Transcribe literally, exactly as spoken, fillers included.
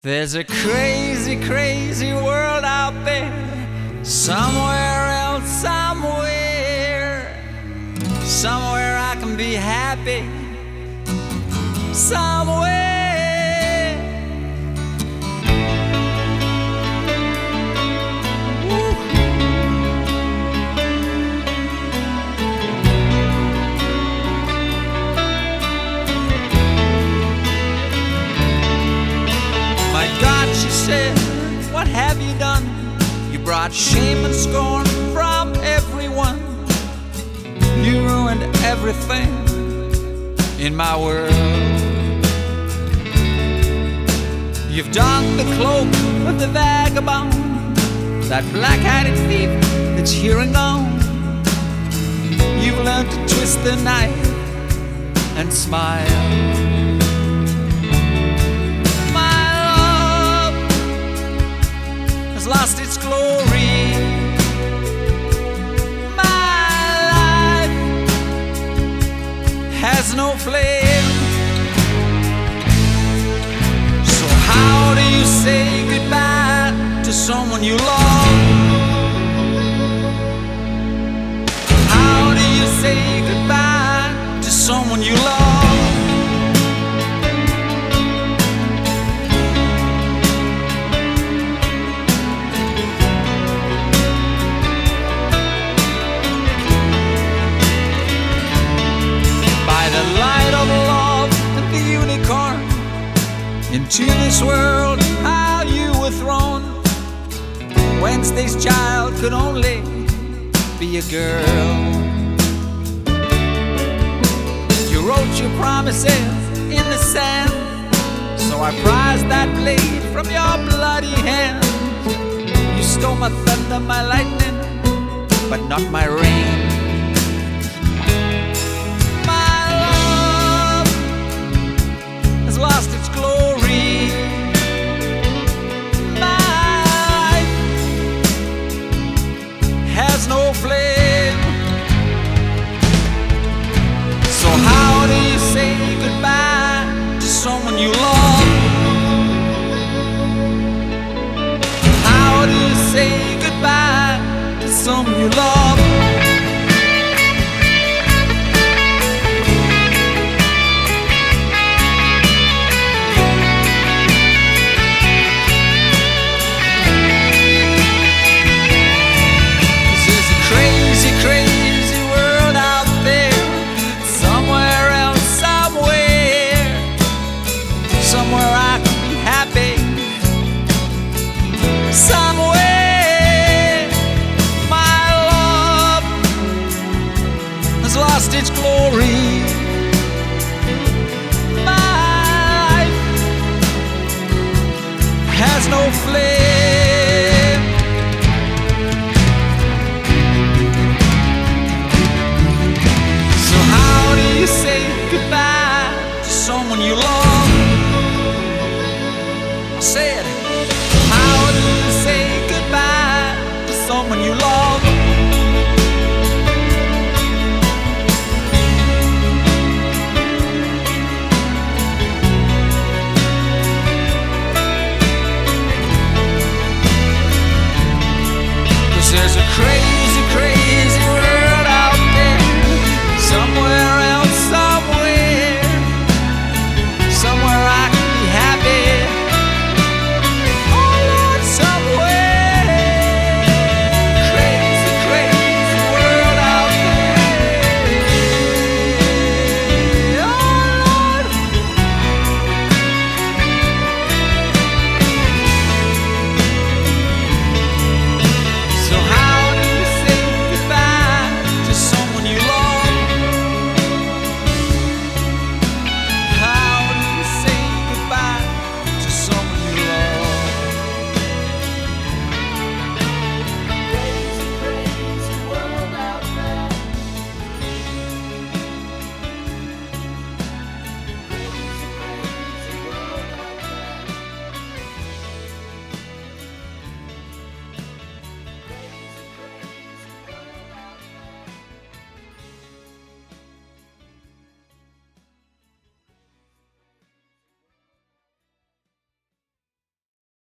There's a crazy, crazy world out there, somewhere else, somewhere, somewhere I can be happy, somewhere. Woo. My God, she said, what have you done? You brought shame and scorn from everyone. You ruined everything in my world. You've donned the cloak of the vagabond, that black-hatted thief that's here and gone. You've learned to twist the knife and smile. Lost its glory. My life has no flame. So how do you say goodbye to someone you love? How do you say goodbye to someone you love? Into this world, how you were thrown. Wednesday's child could only be a girl. You wrote your promises in the sand, so I prized that blade from your bloody hand. You stole my thunder, my lightning, but not my rain. My love has lost its glory. Has no flame. So how do you say goodbye to someone you love? How do you say goodbye to someone you love? Crazy world out there, somewhere else, somewhere, somewhere I can be happy, somewhere. My love has lost its glory. My life has no flame. You say goodbye to someone you love. I said